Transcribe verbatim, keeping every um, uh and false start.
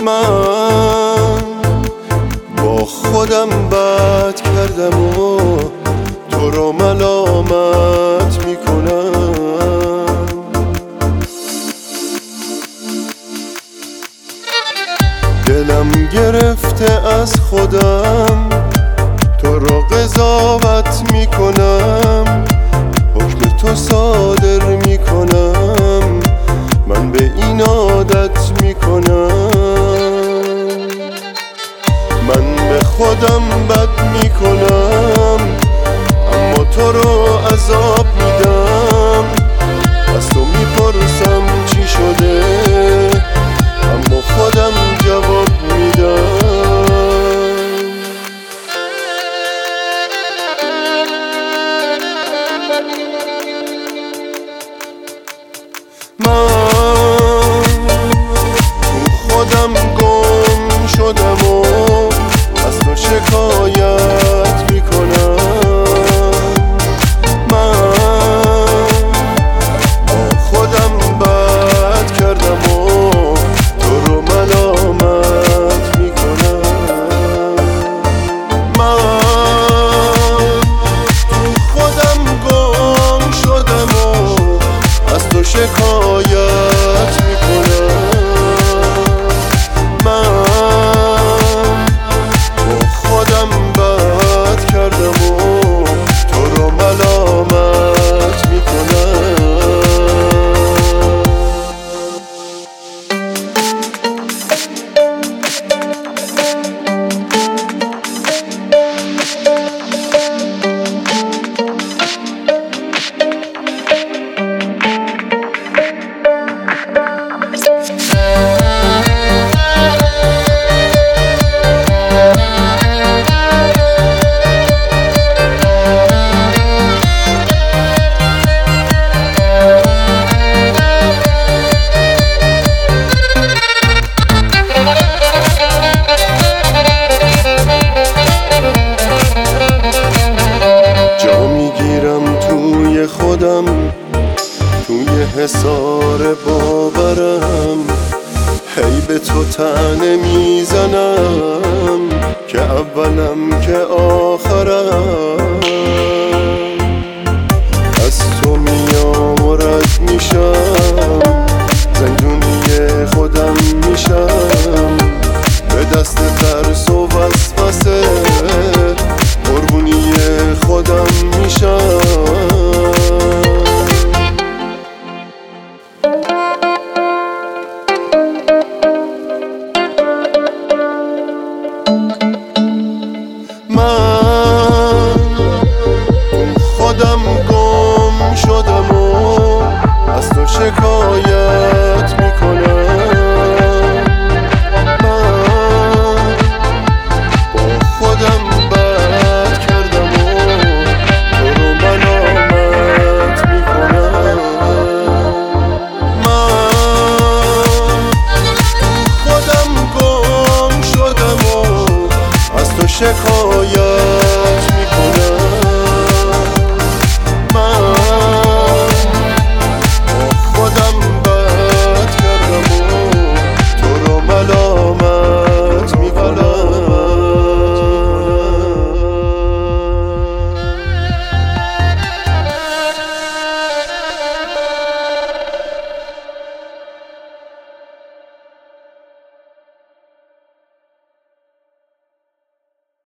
من با خودم بد کردم و تو رو ملامت میکنم. دلم گرفته از خودم، تو رو قضاوت میکنم، حکم تو صادر میکنم، من به این عادت میکنم. من به خودم بد میکنم، اما تو رو عذاب میدم. از تو میپرسم چی شده، اما خودم جواب میدم. من تو خودم گم شدم و از تو شکایت میکنم. من با خودم بد کردم و تو رو ملامت میکنم. من تو خودم گم شدم و از تو شکایت میکنم. من با خودم بد کردم و تو رو ملامت میکنم. خودم توی حصار باورم، هی به تو طعنه میزنم که اولم که آخرم. از تو میام و رد میشم، زندونی خودم میشم، به دست ترس و وسوسه قربونی خودم میشم. من تو خودم گم شدم و از تو شکایت میکنم. من با خودم بد کردم و تو رو ملامت میکنم. من تو خودم گم شدم و از تو شکایت